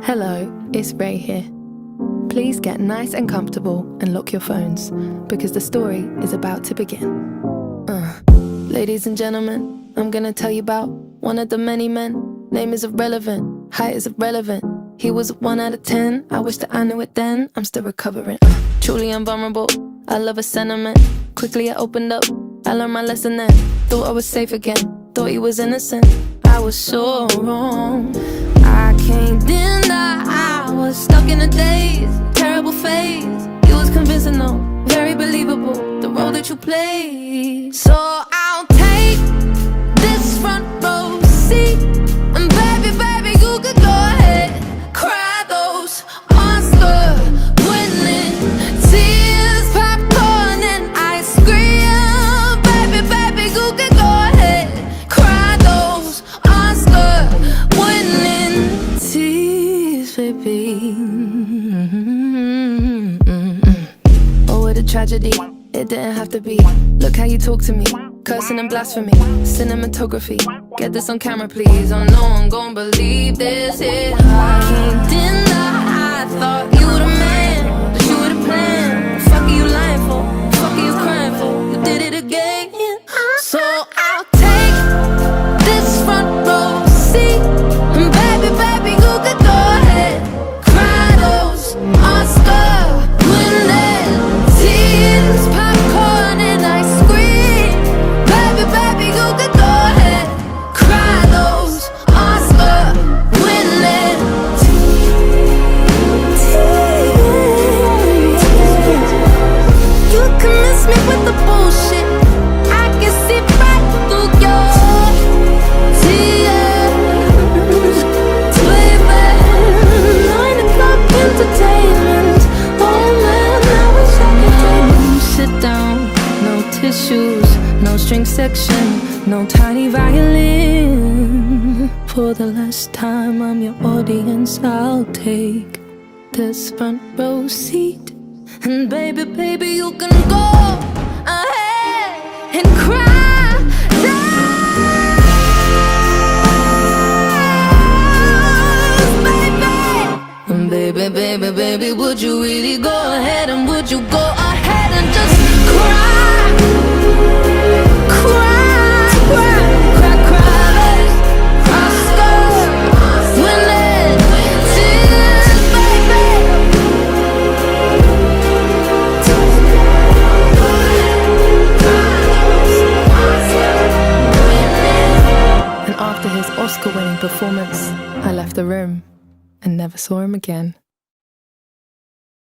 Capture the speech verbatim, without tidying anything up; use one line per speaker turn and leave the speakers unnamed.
Hello, it's Ray here. Please get nice and comfortable and lock your phones, because the story is about to begin. Uh, ladies and gentlemen, I'm gonna tell you about one of the many men. Name is irrelevant, height is irrelevant. He was a one out of ten, I wish that I knew it then. I'm still recovering, uh, truly invulnerable. I love a sentiment, quickly I opened up. I learned my lesson then, thought I was safe again. Thought he was innocent, I was so wrong. I can't deny I was stuck in a daze, terrible phase. He was convincing though, very believable, the role that you played. So I'll take this front row seat, and baby, baby, you could go ahead, cry those Oscar-winning tears, popcorn and ice cream. Baby, baby, you could go ahead, cry those Oscar-winning tears, baby. Oh, what a tragedy, it didn't have to be. Look how you talk to me, cursing and blasphemy, cinematography. Get this on camera, please. Oh no one gon' believe this. It I can't deny I thought you were the man, that you were the plan. The fuck are you lying for? The fuck are you crying for? You did it again. So I'll take this front row seat, and baby, baby, you could go ahead, cry those Oscar-winning tears, popcorn and ice cream. Baby, baby, you could go ahead, cry those Oscar-winning tears. You can miss me with the bullshit, I can see right through your tears. Baby, nine o'clock entertainment. Oh man, I wish I could take you. Sit down, no tissues, no string section, no tiny violin. For the last time, I'm your audience. I'll take this front row seat, and baby, baby, you can go ahead and cry those, baby. And baby, baby, baby, would you really go ahead, and would you go ahead and just cry, cry, cry, cry, cry, Oscar-winning tears, baby. And after his Oscar-winning performance, I left the room and never saw him again.